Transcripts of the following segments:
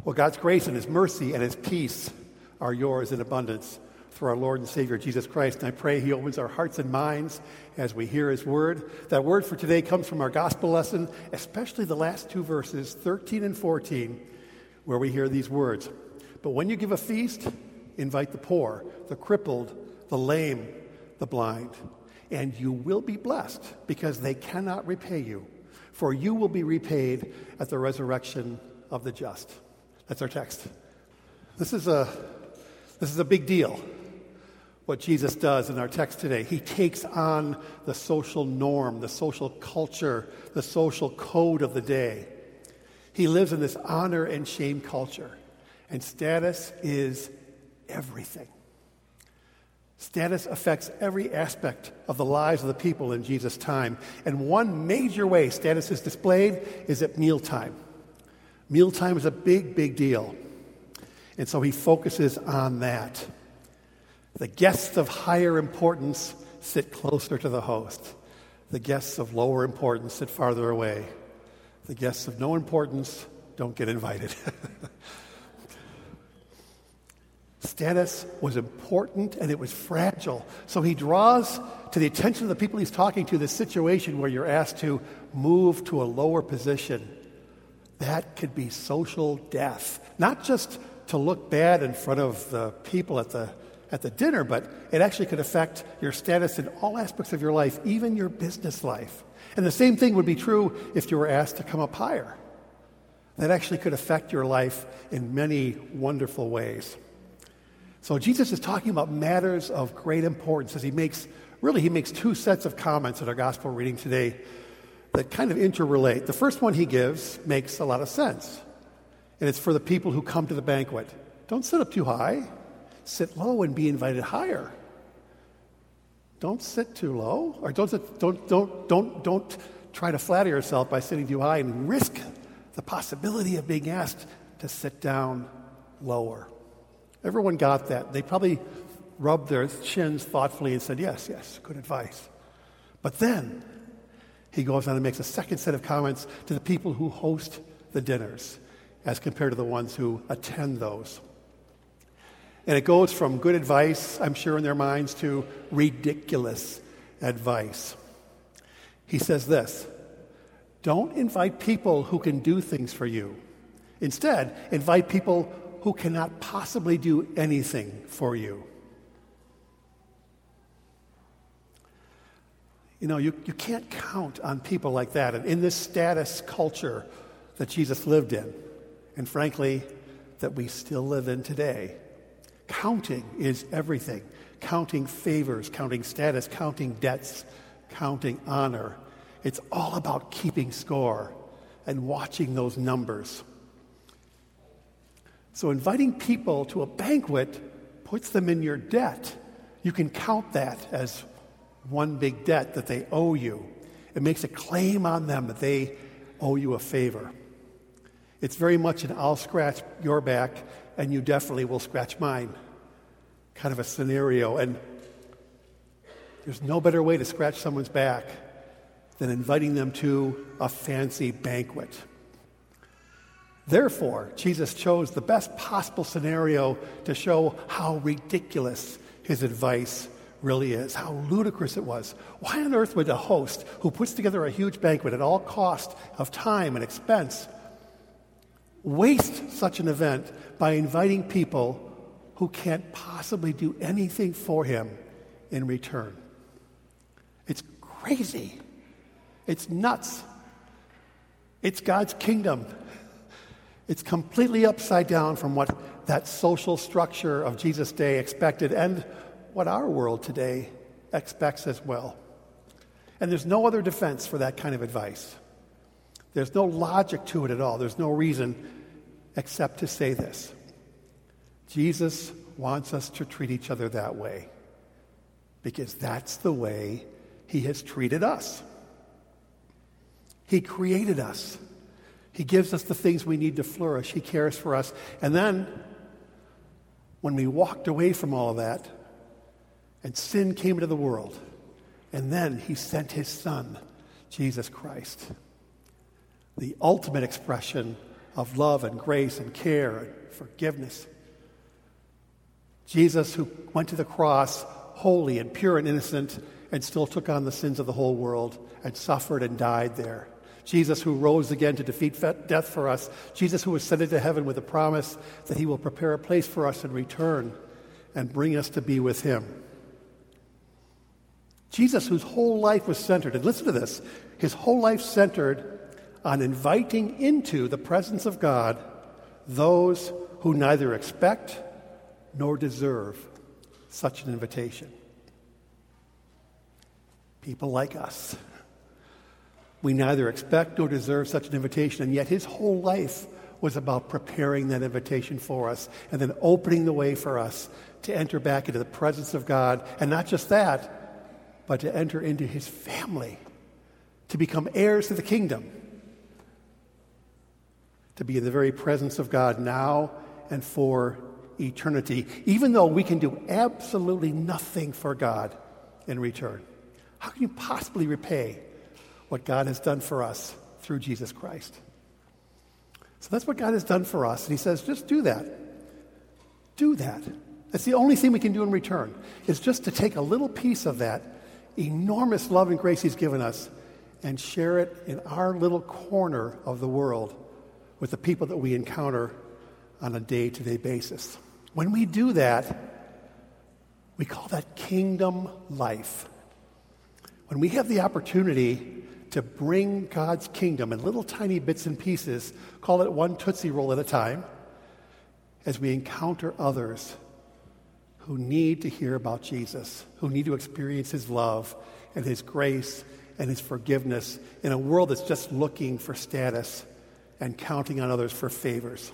Well, God's grace and his mercy and his peace are yours in abundance through our Lord and Savior, Jesus Christ. And I pray he opens our hearts and minds as we hear his word. That word for today comes from our gospel lesson, especially the last two verses, 13 and 14, where we hear these words. But when you give a feast, invite the poor, the crippled, the lame, the blind, and you will be blessed because they cannot repay you, for you will be repaid at the resurrection of the just. That's our text. This is a big deal, what Jesus does in our text today. He takes on the social norm, the social culture, the social code of the day. He lives in this honor and shame culture, and status is everything. Status affects every aspect of the lives of the people in Jesus' time. And one major way status is displayed is at mealtime. Mealtime is a big, big deal. And so he focuses on that. The guests of higher importance sit closer to the host. The guests of lower importance sit farther away. The guests of no importance don't get invited. Status was important and it was fragile. So he draws to the attention of the people he's talking to this situation where you're asked to move to a lower position. That could be social death. Not just to look bad in front of the people at the dinner, but it actually could affect your status in all aspects of your life, even your business life. And the same thing would be true if you were asked to come up higher. That actually could affect your life in many wonderful ways. So Jesus is talking about matters of great importance as he makes two sets of comments in our gospel reading today that kind of interrelate. The first one he gives makes a lot of sense. And it's for the people who come to the banquet. Don't sit up too high. Sit low and be invited higher. Don't sit too low, or don't try to flatter yourself by sitting too high and risk the possibility of being asked to sit down lower. Everyone got that. They probably rubbed their chins thoughtfully and said, yes, good advice. But then he goes on and makes a second set of comments to the people who host the dinners as compared to the ones who attend those. And it goes from good advice, I'm sure in their minds, to ridiculous advice. He says this: don't invite people who can do things for you. Instead, invite people who cannot possibly do anything for you. You know, you can't count on people like that. And in this status culture that Jesus lived in, and frankly, that we still live in today, counting is everything. Counting favors, counting status, counting debts, counting honor. It's all about keeping score and watching those numbers. So inviting people to a banquet puts them in your debt. You can count that as one big debt that they owe you. It makes a claim on them that they owe you a favor. It's very much an I'll scratch your back and you definitely will scratch mine kind of a scenario. And there's no better way to scratch someone's back than inviting them to a fancy banquet. Therefore, Jesus chose the best possible scenario to show how ridiculous his advice really is, how ludicrous it was. Why on earth would a host who puts together a huge banquet at all cost of time and expense waste such an event by inviting people who can't possibly do anything for him in return? It's crazy. It's nuts. It's God's kingdom. It's completely upside down from what that social structure of Jesus' day expected and what our world today expects as well. And there's no other defense for that kind of advice. There's no logic to it at all. There's no reason except to say this: Jesus wants us to treat each other that way because that's the way he has treated us. He created us. He gives us the things we need to flourish. He cares for us. And then, when we walked away from all of that, and sin came into the world, and then he sent his Son, Jesus Christ, the ultimate expression of love and grace and care and forgiveness. Jesus, who went to the cross holy and pure and innocent and still took on the sins of the whole world and suffered and died there. Jesus, who rose again to defeat death for us. Jesus, who ascended to heaven with the promise that he will prepare a place for us and return and bring us to be with him. Jesus, whose whole life was centered, and listen to this, his whole life centered on inviting into the presence of God those who neither expect nor deserve such an invitation. People like us. We neither expect nor deserve such an invitation, and yet his whole life was about preparing that invitation for us and then opening the way for us to enter back into the presence of God. And not just that, but to enter into his family, to become heirs to the kingdom, to be in the very presence of God now and for eternity, even though we can do absolutely nothing for God in return. How can you possibly repay what God has done for us through Jesus Christ? So that's what God has done for us. And he says, just do that. Do that. That's the only thing we can do in return, is just to take a little piece of that enormous love and grace he's given us and share it in our little corner of the world with the people that we encounter on a day-to-day basis. When we do that, we call that kingdom life. When we have the opportunity to bring God's kingdom in little tiny bits and pieces, call it one Tootsie Roll at a time, as we encounter others who need to hear about Jesus, who need to experience his love and his grace and his forgiveness in a world that's just looking for status and counting on others for favors.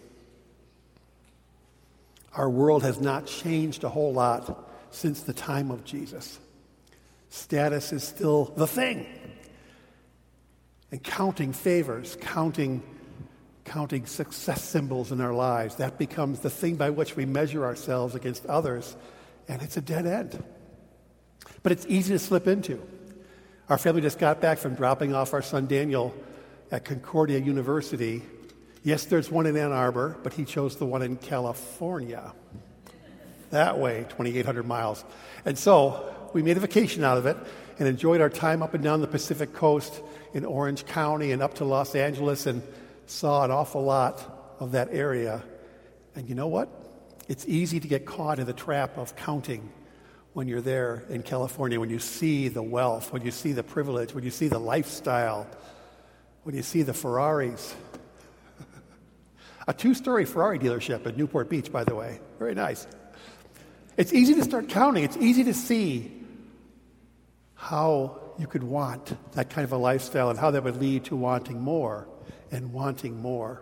Our world has not changed a whole lot since the time of Jesus. Status is still the thing. And counting favors, counting success symbols in our lives, that becomes the thing by which we measure ourselves against others, and it's a dead end. But it's easy to slip into. Our family just got back from dropping off our son Daniel at Concordia University. Yes, there's one in Ann Arbor, but he chose the one in California. That way, 2,800 miles. And so we made a vacation out of it and enjoyed our time up and down the Pacific Coast in Orange County and up to Los Angeles and saw an awful lot of that area. And you know what? It's easy to get caught in the trap of counting when you're there in California, when you see the wealth, when you see the privilege, when you see the lifestyle, when you see the Ferraris. A 2-story Ferrari dealership at Newport Beach, by the way. Very nice. It's easy to start counting. It's easy to see how you could want that kind of a lifestyle and how that would lead to wanting more and wanting more.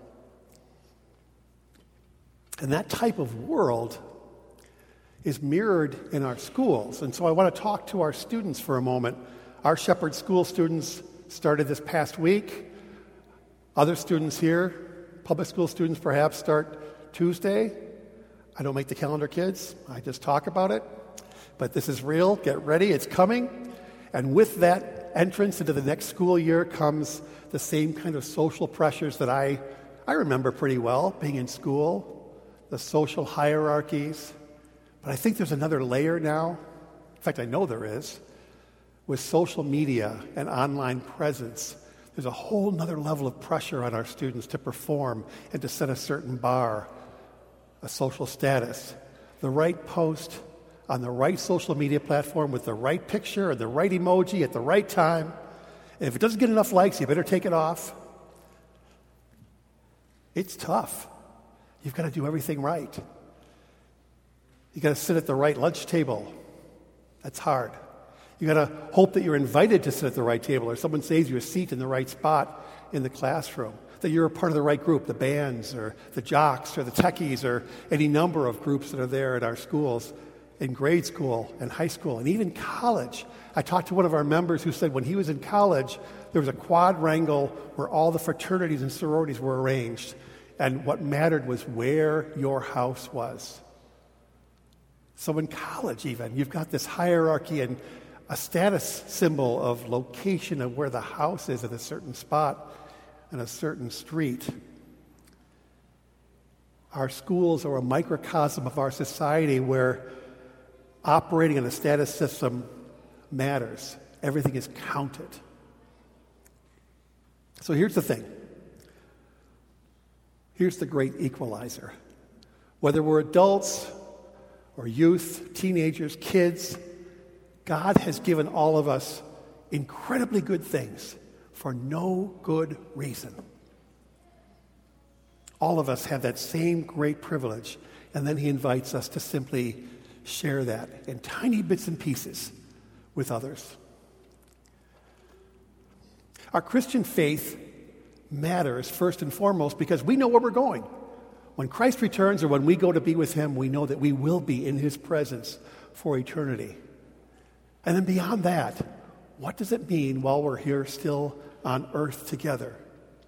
And that type of world is mirrored in our schools. And so I want to talk to our students for a moment. Our Shepherd School students started this past week. Other students here, public school students perhaps, start Tuesday. I don't make the calendar, kids. I just talk about it. But this is real. Get ready. It's coming. And with that entrance into the next school year comes the same kind of social pressures that I remember pretty well being in school, the social hierarchies. But I think there's another layer now. In fact, I know there is. With social media and online presence, there's a whole nother level of pressure on our students to perform and to set a certain bar, a social status. The right post on the right social media platform with the right picture and the right emoji at the right time. And if it doesn't get enough likes, you better take it off. It's tough. You've got to do everything right. You've got to sit at the right lunch table. That's hard. You've got to hope that you're invited to sit at the right table or someone saves you a seat in the right spot in the classroom, that you're a part of the right group, the bands or the jocks or the techies or any number of groups that are there at our schools, in grade school and high school and even college. I talked to one of our members who said when he was in college, there was a quadrangle where all the fraternities and sororities were arranged, and what mattered was where your house was. So in college even, you've got this hierarchy and a status symbol of location of where the house is at a certain spot and a certain street. Our schools are a microcosm of our society where operating in a status system matters. Everything is counted. So here's the thing. Here's the great equalizer. Whether we're adults or youth, teenagers, kids, God has given all of us incredibly good things for no good reason. All of us have that same great privilege, and then he invites us to simply share that in tiny bits and pieces with others. Our Christian faith matters first and foremost because we know where we're going. When Christ returns or when we go to be with him, we know that we will be in his presence for eternity. And then beyond that, what does it mean while we're here still on earth together?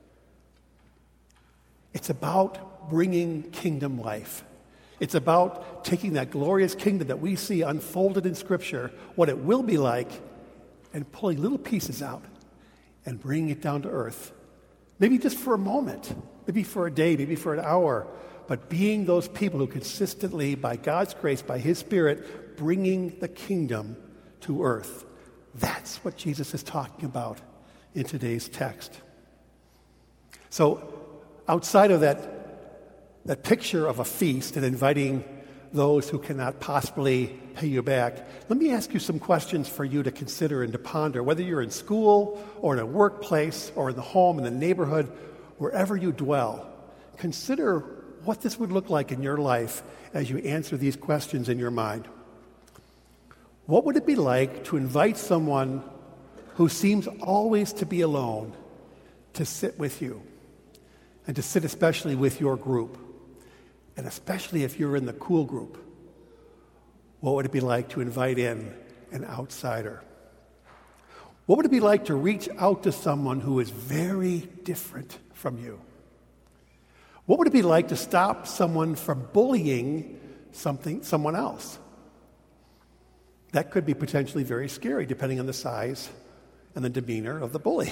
It's about bringing kingdom life. It's about taking that glorious kingdom that we see unfolded in Scripture, what it will be like, and pulling little pieces out and bringing it down to earth. Maybe just for a moment, maybe for a day, maybe for an hour, but being those people who consistently, by God's grace, by his Spirit, bringing the kingdom to earth. That's what Jesus is talking about in today's text. So, outside of that picture of a feast and inviting those who cannot possibly pay you back, let me ask you some questions for you to consider and to ponder, whether you're in school or in a workplace or in the home, in the neighborhood, wherever you dwell. Consider what this would look like in your life as you answer these questions in your mind. What would it be like to invite someone who seems always to be alone to sit with you, and to sit especially with your group, and especially if you're in the cool group? What would it be like to invite in an outsider? What would it be like to reach out to someone who is very different from you? What would it be like to stop someone from bullying someone else? That could be potentially very scary, depending on the size and the demeanor of the bully.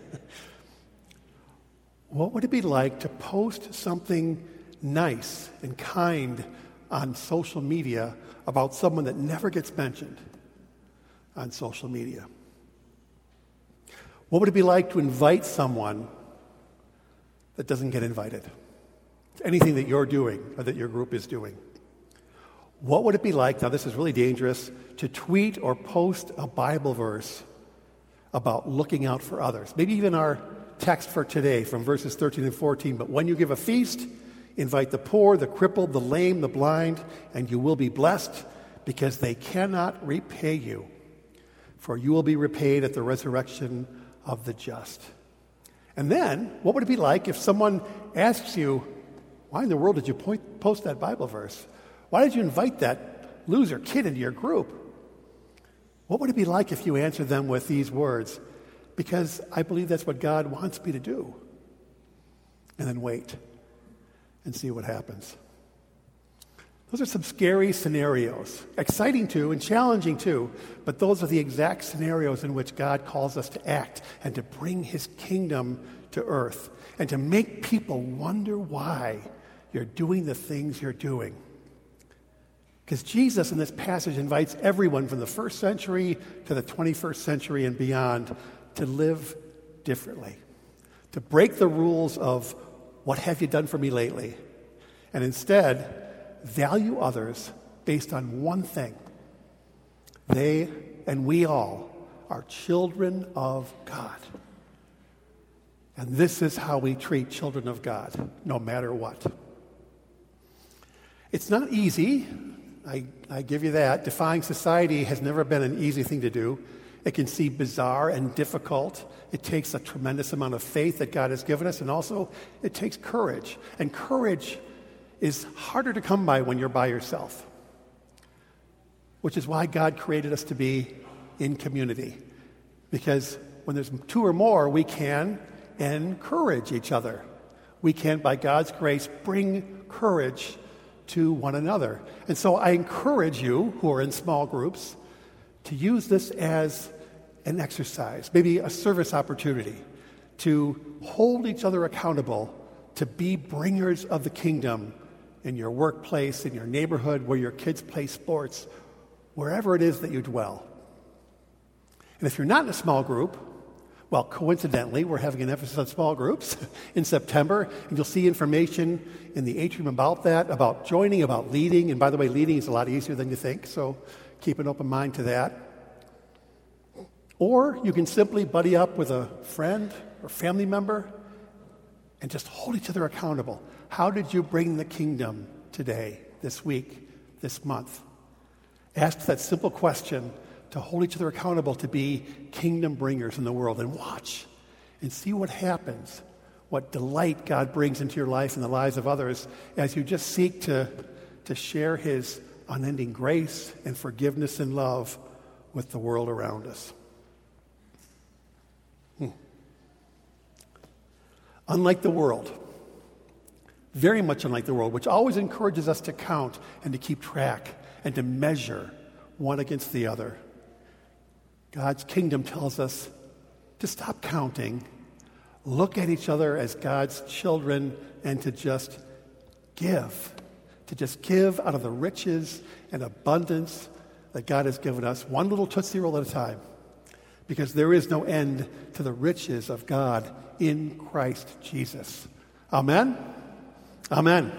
What would it be like to post something nice and kind on social media about someone that never gets mentioned on social media? What would it be like to invite someone that doesn't get invited to anything that you're doing or that your group is doing? What would it be like, now this is really dangerous, to tweet or post a Bible verse about looking out for others? Maybe even our text for today from verses 13 and 14. But when you give a feast, invite the poor, the crippled, the lame, the blind, and you will be blessed because they cannot repay you. For you will be repaid at the resurrection of the just. And then, what would it be like if someone asks you, why in the world did you post that Bible verse? Why did you invite that loser kid into your group? What would it be like if you answered them with these words? Because I believe that's what God wants me to do. And then wait and see what happens. Those are some scary scenarios, exciting too and challenging too, but those are the exact scenarios in which God calls us to act and to bring his kingdom to earth and to make people wonder why you're doing the things you're doing. Because Jesus in this passage invites everyone from the first century to the 21st century and beyond to live differently, to break the rules of what have you done for me lately, and instead value others based on one thing. They and we all are children of God. And this is how we treat children of God, no matter what. It's not easy. I give you that. Defying society has never been an easy thing to do. It can seem bizarre and difficult. It takes a tremendous amount of faith that God has given us, and also it takes courage. And courage is harder to come by when you're by yourself, which is why God created us to be in community. Because when there's two or more, we can encourage each other. We can, by God's grace, bring courage to one another. And so I encourage you who are in small groups to use this as an exercise, maybe a service opportunity, to hold each other accountable, to be bringers of the kingdom in your workplace, in your neighborhood, where your kids play sports, wherever it is that you dwell. And if you're not in a small group, well, coincidentally, we're having an emphasis on small groups in September, and you'll see information in the atrium about that, about joining, about leading. And by the way, leading is a lot easier than you think, so keep an open mind to that. Or you can simply buddy up with a friend or family member and just hold each other accountable. How did you bring the kingdom today, this week, this month? Ask that simple question to hold each other accountable to be kingdom bringers in the world, and watch and see what happens, what delight God brings into your life and the lives of others as you just seek to share his unending grace and forgiveness and love with the world around us. Unlike the world, very much unlike the world, which always encourages us to count and to keep track and to measure one against the other, God's kingdom tells us to stop counting, look at each other as God's children, and to just give. To just give out of the riches and abundance that God has given us, one little Tootsie Roll at a time. Because there is no end to the riches of God in Christ Jesus. Amen? Amen.